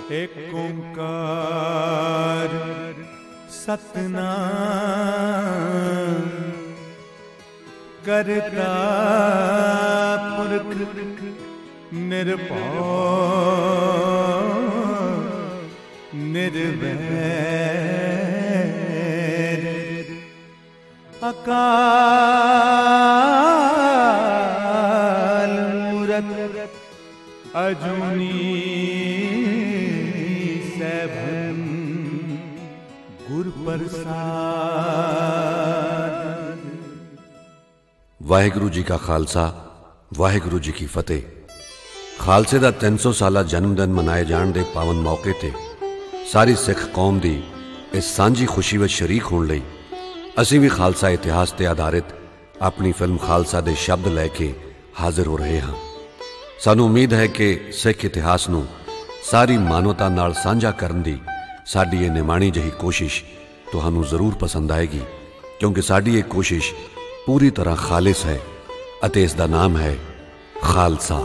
एक ओंकार सतनाम करता पुरख निर्भय निर्वैर अकाल मूरत अजूनी सैभन गुर प्रसाद। वाहिगुरु जी का खालसा, वाहिगुरु जी की फतेह। खालसे का 300 साला जन्मदिन मनाए जाने के पावन मौके ते सारी सिख कौम की इस सांझी खुशी में शरीक होने लई असीं भी खालसा इतिहास ते आधारित अपनी फिल्म खालसा दे शब्द लैके हाजिर हो रहे हाँ। सानू उम्मीद है कि सिख इतिहास नू सारी मानवता नाल सांझा करन दी साडी ये निमाणी जही कोशिश तुहानू जरूर पसंद आएगी, क्योंकि साडी ये कोशिश पूरी तरह खालिस है अते इसदा नाम है खालसा।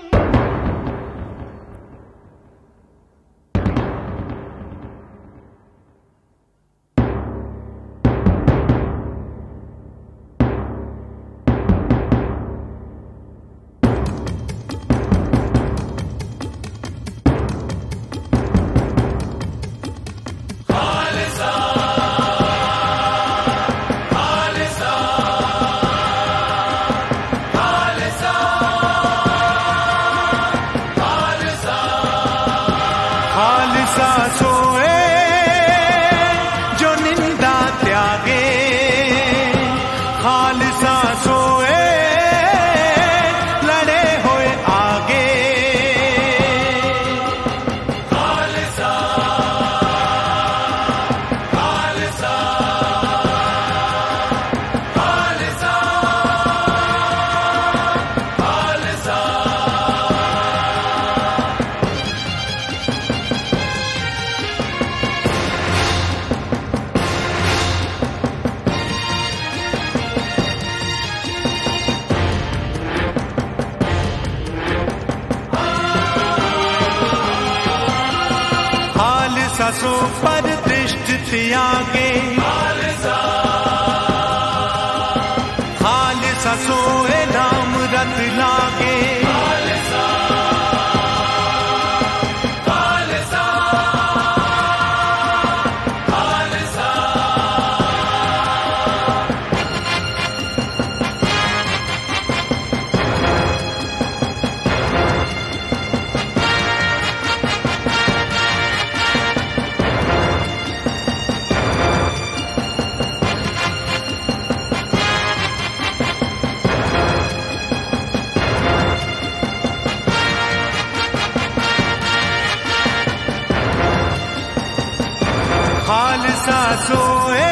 सो पर दृष्ट त्यागे खालसा सोए नाम रत लागे। खालसा सोए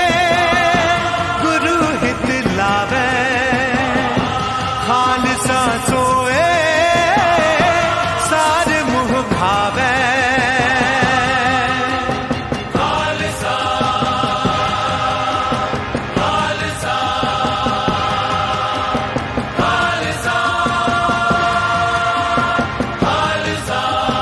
गुरु हित लावे, खालसा सोए सारे मुँह भावे। खालसा खालसा खालसा खालसा।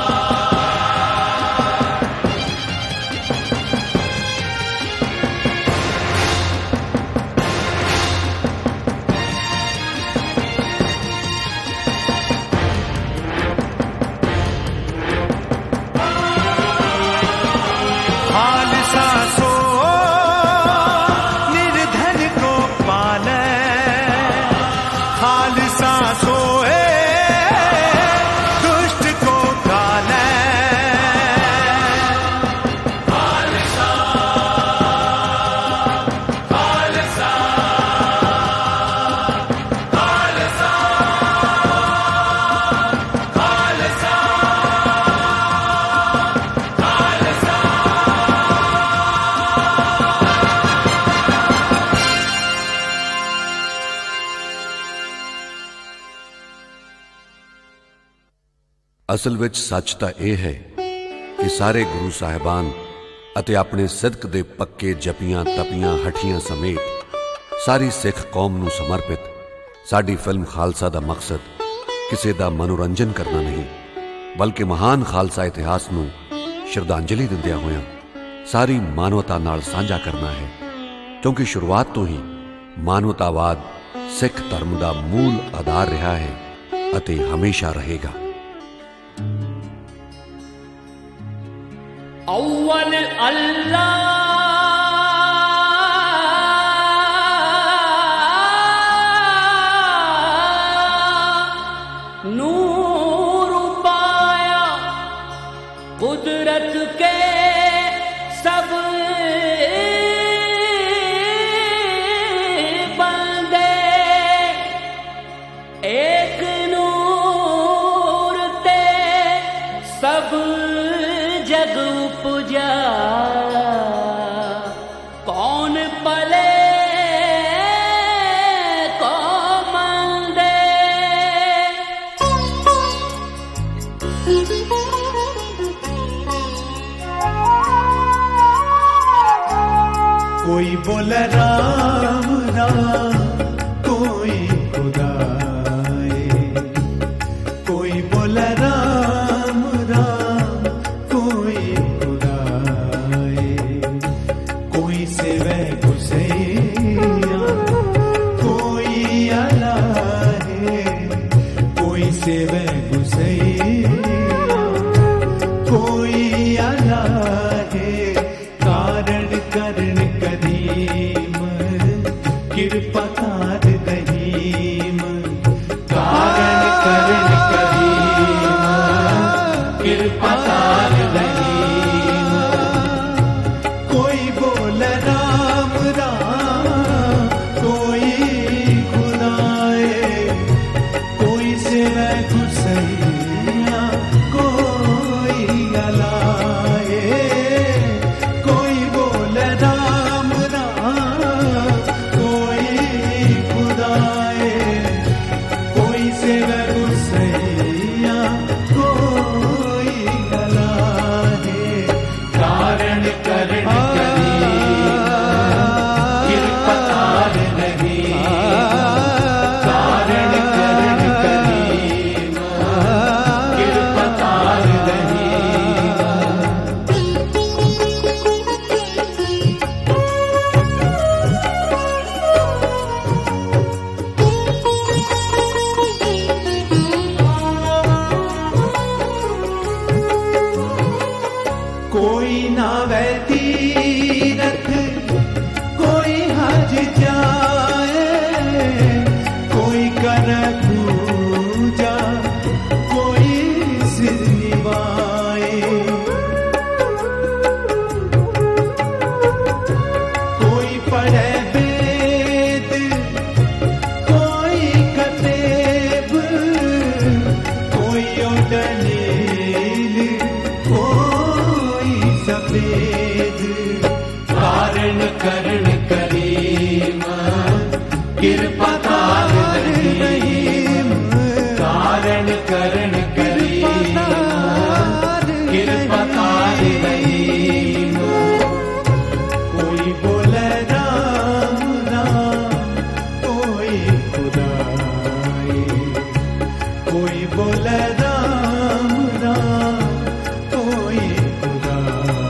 असल विच सच तां यह है कि सारे गुरु साहिबान अते अपने सिदक दे पक्के जपियां तपियां हठियां समेत सारी सिख कौम नूं समर्पित साडी फिल्म खालसा दा मकसद किसी दा मनोरंजन करना नहीं, बल्कि महान खालसा इतिहास नूं ਸ਼ਰਧਾਂਜਲੀ ਦਿੰਦਿਆਂ ਹੋਇਆਂ ਸਾਰੀ ਮਾਨਵਤਾ ਨਾਲ ਸਾਂਝਾ ਕਰਨਾ ਹੈ, ਕਿਉਂਕਿ ਸ਼ੁਰੂਆਤ ਤੋਂ ਹੀ ਮਾਨਵਤਾਵਾਦ ਸਿੱਖ ਧਰਮ ਦਾ ਮੂਲ ਆਧਾਰ ਰਿਹਾ ਹੈ ਅਤੇ ਹਮੇਸ਼ਾ ਰਹੇਗਾ। अव्वल अल्लाह नूर पाया कुदरत के सब बंदे एक नूर ते सब जग उपजा कौन पले को मंदे। कोई बोले राम राम कोई खुदाए, कोई बोले राम राम कोई खुदाए, कोई सेवे गुसैया कोई अला है, कोई सेवे गुसैया कोई अला है। कारण करण करीम कृपा कार रहीम, कारण करण करीम कृपा कार रहीम। कोई बोल राम राम कोई खुदाए, कोई सेवा गुसैया कोई अलाए, कोई बोल राम राम कोई खुदाए, कोई सेवा गुसैया कोई अलाए। कारण करण करीम कृपा कार रहीम, कारण करण करीम कृपा कार रहीम। कोई नावे तीरथ कोई हज जाए, कोई कर पूजा कोई सिर निभाए, कोई पढ़े वेद कोई कतेब, कोई उडनील कोई सफेद। कारण करण करीम कृपा कार रहीम, कारण करण करीम कृपा कार रहीम। कोई बोले राम राम कोई खुदाए, कोई बोले राम राम कोई खुदाए।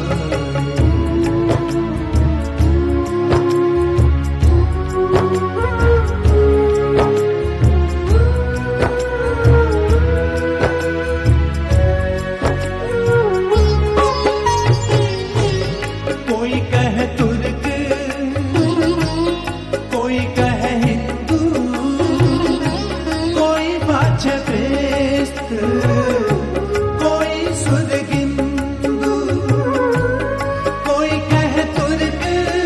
कोई कहे तुर्क कोई कहे हिंदू, कोई बाछे बेस्त कोई सुरगिंदू, कोई कहे तुर्क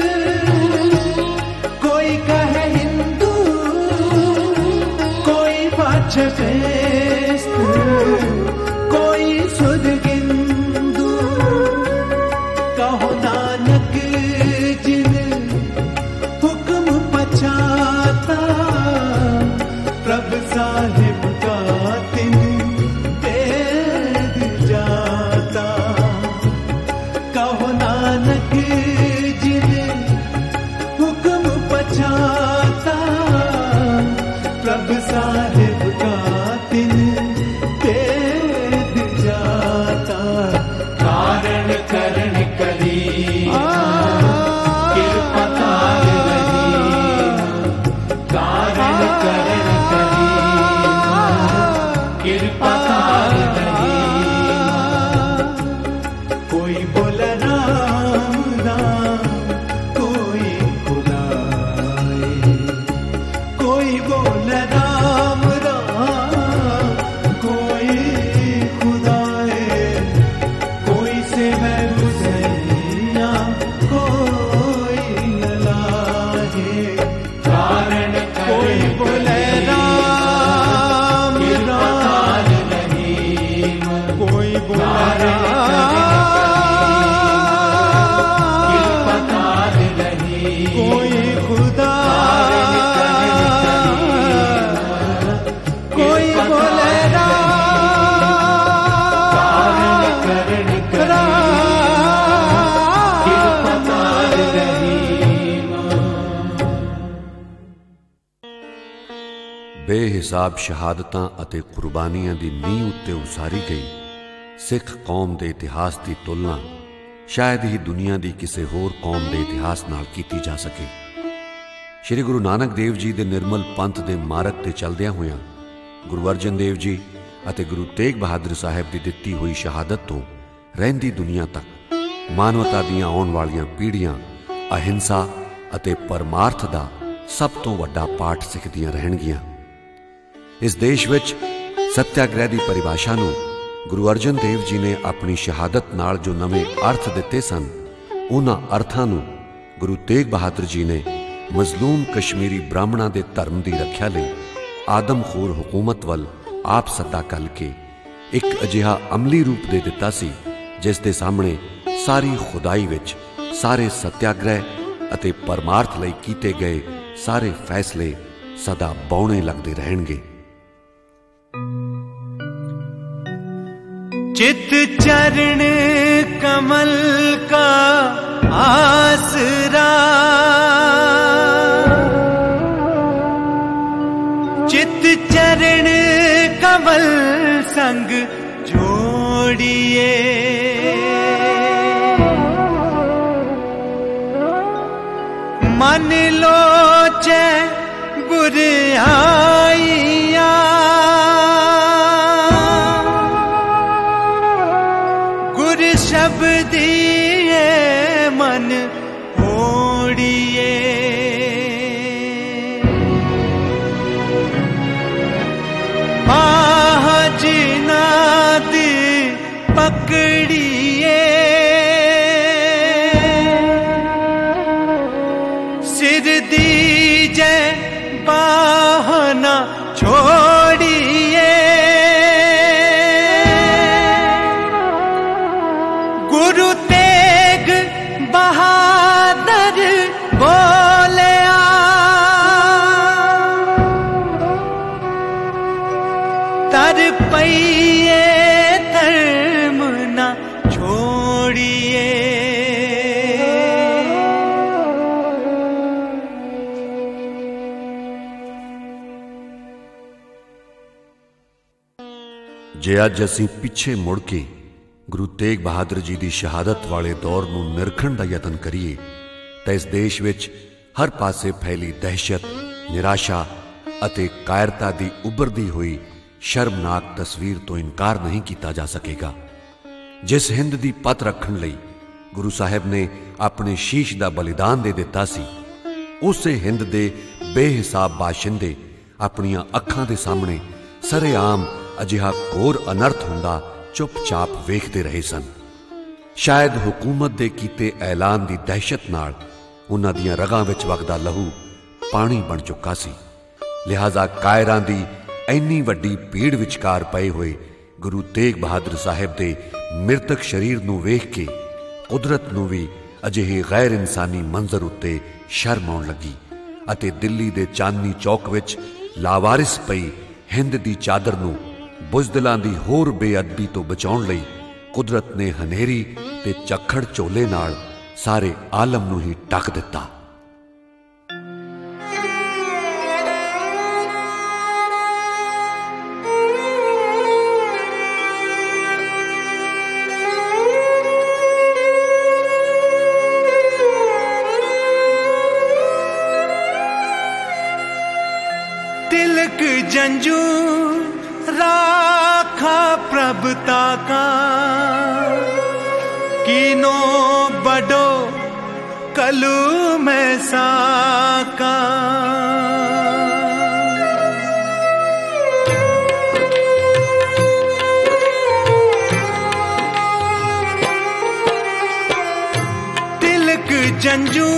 कोई कहे हिंदू, कोई बाछे बेस्त कोई सुरगिंदू। कहो नानक जिन हुक्म पछाता, प्रभ साहिब का तिन वेद जाता। कहो नानक जिन हुक्म पछाता, प्रभ साहिब का तिन वेद ਬੇਹਿਸਾਬ ਸ਼ਹਾਦਤਾਂ ਅਤੇ ਕੁਰਬਾਨੀਆਂ ਦੀ ਨੀਂਹ ਉੱਤੇ ਉਸਾਰੀ ਗਈ ਸਿੱਖ ਕੌਮ ਦੇ ਇਤਿਹਾਸ ਦੀ ਤੁਲਨਾ ਸ਼ਾਇਦ ਹੀ ਦੁਨੀਆ ਦੀ ਕਿਸੇ ਹੋਰ ਕੌਮ ਦੇ ਇਤਿਹਾਸ ਨਾਲ ਕੀਤੀ ਜਾ ਸਕੇ। ਸ਼੍ਰੀ ਗੁਰੂ ਨਾਨਕ ਦੇਵ ਜੀ ਦੇ ਨਿਰਮਲ ਪੰਥ ਦੇ ਮਾਰਗ ਤੇ ਚੱਲਦਿਆਂ ਹੋਇਆਂ ਗੁਰੂ ਅਰਜਨ ਦੇਵ ਜੀ ਅਤੇ ਗੁਰੂ ਤੇਗ ਬਹਾਦਰ ਸਾਹਿਬ ਦੀ ਦਿੱਤੀ ਹੋਈ ਸ਼ਹਾਦਤ ਤੋਂ ਰਹਿੰਦੀ ਦੁਨੀਆ ਤੱਕ ਮਾਨਵਤਾ ਦੀਆਂ ਆਉਣ ਵਾਲੀਆਂ ਪੀੜ੍ਹੀਆਂ ਅਹਿੰਸਾ ਅਤੇ ਪਰਮਾਰਥ ਦਾ ਸਭ ਤੋਂ ਵੱਡਾ ਪਾਠ ਸਿੱਖਦੀਆਂ ਰਹਿਣਗੀਆਂ। ਇਸ ਦੇਸ਼ ਵਿੱਚ ਸੱਤਿਆਗ੍ਰਹਿ ਦੀ ਪਰਿਭਾਸ਼ਾ ਨੂੰ ਗੁਰੂ ਅਰਜਨ ਦੇਵ ਜੀ ਨੇ ਆਪਣੀ ਸ਼ਹਾਦਤ ਨਾਲ ਜੋ ਨਵੇਂ ਅਰਥ ਦਿੱਤੇ ਸਨ, ਉਹਨਾਂ ਅਰਥਾਂ ਨੂੰ ਗੁਰੂ ਤੇਗ ਬਹਾਦਰ ਜੀ ਨੇ ਮਜ਼ਲੂਮ ਕਸ਼ਮੀਰੀ ਬ੍ਰਾਹਮਣਾਂ ਦੇ ਧਰਮ ਦੀ ਰੱਖਿਆ ਲਈ ਆਦਮਖੋਰ ਹੁਕੂਮਤ ਵੱਲ ਆਪ ਸੱਦਾ ਕੱਲ ਕੇ ਇੱਕ ਅਜਿਹਾ ਅਮਲੀ ਰੂਪ ਦੇ ਦਿੱਤਾ ਸੀ ਜਿਸ ਦੇ ਸਾਹਮਣੇ ਸਾਰੀ ਖੁਦਾਈ ਵਿੱਚ ਸਾਰੇ ਸੱਤਿਆਗ੍ਰਹਿ ਅਤੇ ਪਰਮਾਰਥ ਲਈ ਕੀਤੇ ਗਏ ਸਾਰੇ ਫੈਸਲੇ ਸਦਾ ਬੌਣੇ ਲੱਗਦੇ ਰਹਿਣਗੇ। चित चरण कमल का आसरा, चित चरण कमल संग जोड़िए, मन लोचे बुराइयां, शब्दिए मन ओढ़िए, बाह जिनाद पकड़िए, सिर दीजे बाह न छोड़िए, गुरु तेग बहादुर बोलिया, तर पइए धर्म न छोड़िए। जे अज असीं पिछे मुड़ के ਗੁਰੂ ਤੇਗ ਬਹਾਦਰ ਜੀ ਦੀ ਸ਼ਹਾਦਤ ਵਾਲੇ ਦੌਰ ਨੂੰ ਨਿਰਖਣ ਦਾ ਯਤਨ ਕਰੀਏ ਤਾਂ ਇਸ ਦੇਸ਼ ਵਿੱਚ ਹਰ ਪਾਸੇ ਫੈਲੀ ਦਹਿਸ਼ਤ, ਨਿਰਾਸ਼ਾ ਅਤੇ ਕਾਇਰਤਾ ਦੀ ਉੱਭਰਦੀ ਹੋਈ ਸ਼ਰਮਨਾਕ ਤਸਵੀਰ ਤੋਂ ਇਨਕਾਰ ਨਹੀਂ ਕੀਤਾ ਜਾ ਸਕੇਗਾ। ਜਿਸ ਹਿੰਦ ਦੀ ਪੱਤ ਰੱਖਣ ਲਈ ਗੁਰੂ ਸਾਹਿਬ ਨੇ ਆਪਣੇ ਸ਼ੀਸ਼ ਦਾ ਬਲੀਦਾਨ ਦੇ ਦਿੱਤਾ ਸੀ, ਉਸੇ ਹਿੰਦ ਦੇ ਬੇਹਿਸਾਬ ਬਾਸ਼ਿੰਦੇ ਆਪਣੀਆਂ ਅੱਖਾਂ ਦੇ ਸਾਹਮਣੇ ਸਰੇਆਮ ਅਜਿਹਾ ਘੋਰ ਅਨਰਥ ਹੁੰਦਾ ਚੁੱਪਚਾਪ ਵੇਖਦੇ ਰਹੇ ਸਨ। ਸ਼ਾਇਦ ਹੁਕੂਮਤ ਦੇ ਕੀਤੇ ਐਲਾਨ ਦੀ ਦਹਿਸ਼ਤ ਨਾਲ ਉਹਨਾਂ ਦੀਆਂ ਰਗਾਂ ਵਿੱਚ ਵਗਦਾ ਲਹੂ ਪਾਣੀ ਬਣ ਚੁੱਕਾ ਸੀ। ਲਿਹਾਜ਼ਾ ਕਾਇਰਾਂ ਦੀ ਇੰਨੀ ਵੱਡੀ ਭੀੜ ਵਿਚਕਾਰ ਪਏ ਹੋਏ ਗੁਰੂ ਤੇਗ ਬਹਾਦਰ ਸਾਹਿਬ ਦੇ ਮਿਰਤਕ ਸਰੀਰ ਨੂੰ ਵੇਖ ਕੇ ਕੁਦਰਤ ਨੂੰ ਵੀ ਅਜਿਹੇ ਗੈਰ ਇਨਸਾਨੀ ਮੰਜ਼ਰ ਉੱਤੇ ਸ਼ਰਮ ਆਉਣ ਲੱਗੀ ਅਤੇ ਦਿੱਲੀ ਦੇ ਚਾਂਦਨੀ ਚੌਕ ਵਿੱਚ ਲਾਵਾਰਿਸ ਪਈ ਹਿੰਦ ਦੀ ਚਾਦਰ ਨੂੰ ਬੁਜ਼ਦਿਲਾਂ ਦੀ ਹੋਰ ਬੇਅਦਬੀ ਤੋਂ ਬਚਾਉਣ ਲਈ ਕੁਦਰਤ ਨੇ ਹਨੇਰੀ ਤੇ ਝੱਖੜ ਝੋਲੇ ਨਾਲ ਸਾਰੇ ਆਲਮ ਨੂੰ ਹੀ ਢੱਕ ਦਿੱਤਾ। तिलक जंजू राखा प्रभुता का, कीनो बडो कलू में साका, तिलक जंजू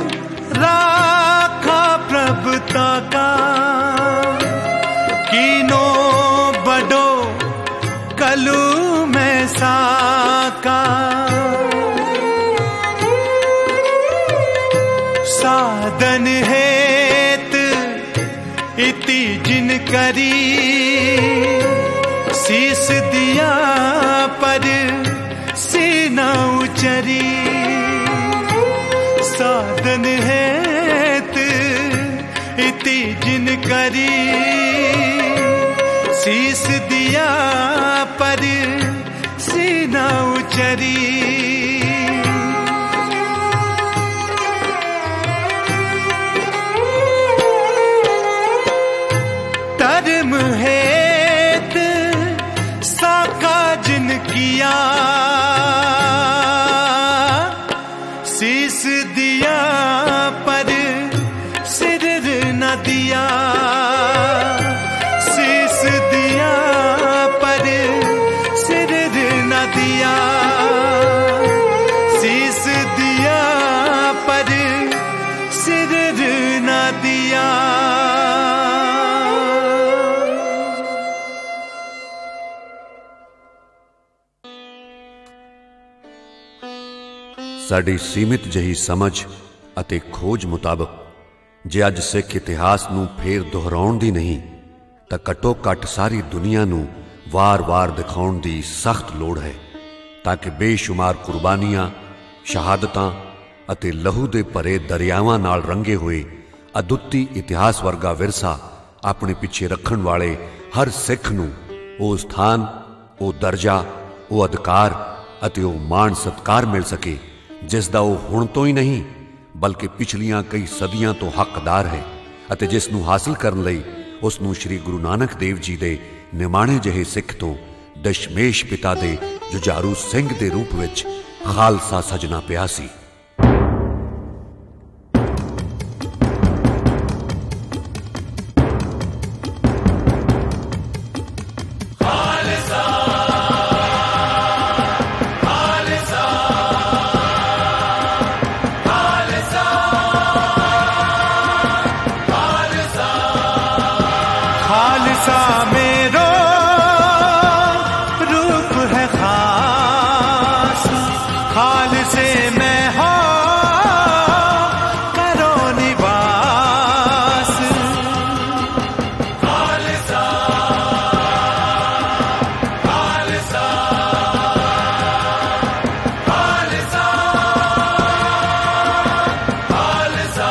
राखा प्रभुता का, कीनो बडो कलू में साका, साधन हेत इति जिन करी, शीस दिया पर सीना उचरी, साधन हेत इति जिन करी, शीस दिया पर सीना उचरी। धर्म हेत साका जिन किया, शीस दिया पर सिर न दिया। शीस दिया पर सिर न दिया। शीस दिया पर सिर न दिया। ਸਾਡੀ ਸੀਮਿਤ ਜਿਹੀ ਸਮਝ ਅਤੇ ਖੋਜ ਮੁਤਾਬਕ ਜੇ ਅੱਜ ਸਿੱਖ ਇਤਿਹਾਸ ਨੂੰ ਫੇਰ ਦੁਹਰਾਉਣ ਦੀ ਨਹੀਂ ਤਾਂ ਘੱਟੋ ਘੱਟ ਸਾਰੀ ਦੁਨੀਆ ਨੂੰ ਵਾਰ-ਵਾਰ ਦਿਖਾਉਣ ਦੀ ਸਖਤ ਲੋੜ ਹੈ, ਤਾਂ ਕਿ ਬੇਸ਼ੁਮਾਰ ਕੁਰਬਾਨੀਆਂ, ਸ਼ਹਾਦਤਾਂ ਅਤੇ ਲਹੂ ਦੇ ਭਰੇ ਦਰਿਆਵਾਂ ਨਾਲ ਰੰਗੇ ਹੋਏ ਅਦੁੱਤੀ ਇਤਿਹਾਸ ਵਰਗਾ ਵਿਰਸਾ ਆਪਣੇ ਪਿੱਛੇ ਰੱਖਣ ਵਾਲੇ ਹਰ ਸਿੱਖ ਨੂੰ ਉਹ ਸਥਾਨ, ਉਹ ਦਰਜਾ, ਉਹ ਅਧਿਕਾਰ ਅਤੇ ਉਹ ਮਾਣ ਸਤਿਕਾਰ ਮਿਲ ਸਕੇ ਜਿਸ ਦਾ ਉਹ ਹੁਣ ਤੋਂ ਹੀ ਨਹੀਂ ਬਲਕਿ ਪਿਛਲੀਆਂ ਕਈ ਸਦੀਆਂ ਤੋਂ ਹੱਕਦਾਰ ਹੈ, ਅਤੇ ਜਿਸ ਨੂੰ ਹਾਸਲ ਕਰਨ ਲਈ ਉਸ ਨੂੰ ਸ਼੍ਰੀ ਗੁਰੂ ਨਾਨਕ ਦੇਵ ਜੀ ਦੇ ਨਿਮਾਣੇ ਜਿਹੇ ਸਿੱਖ ਤੋਂ ਦਸ਼ਮੇਸ਼ ਪਿਤਾ ਦੇ ਜੁਝਾਰੂ ਸਿੰਘ ਦੇ ਰੂਪ ਵਿੱਚ ਖਾਲਸਾ ਸਜਣਾ ਪਿਆ ਸੀ। खालसा मेरो रूप है खास, खालसे में हो करो निवास। खालसा खालसा खालसा खालसा।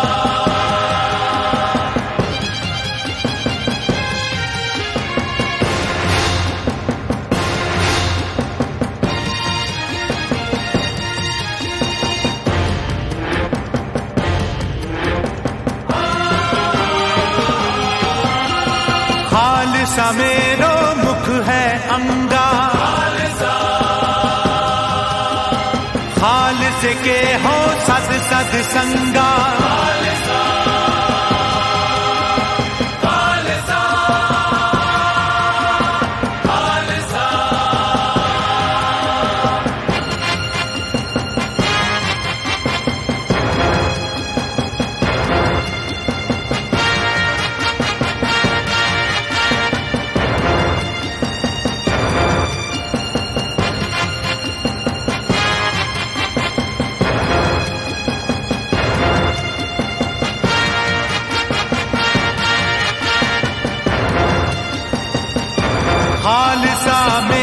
खालसा मेरो मुख है अंगा, खालसे के हो सद सद संगा। खालसा में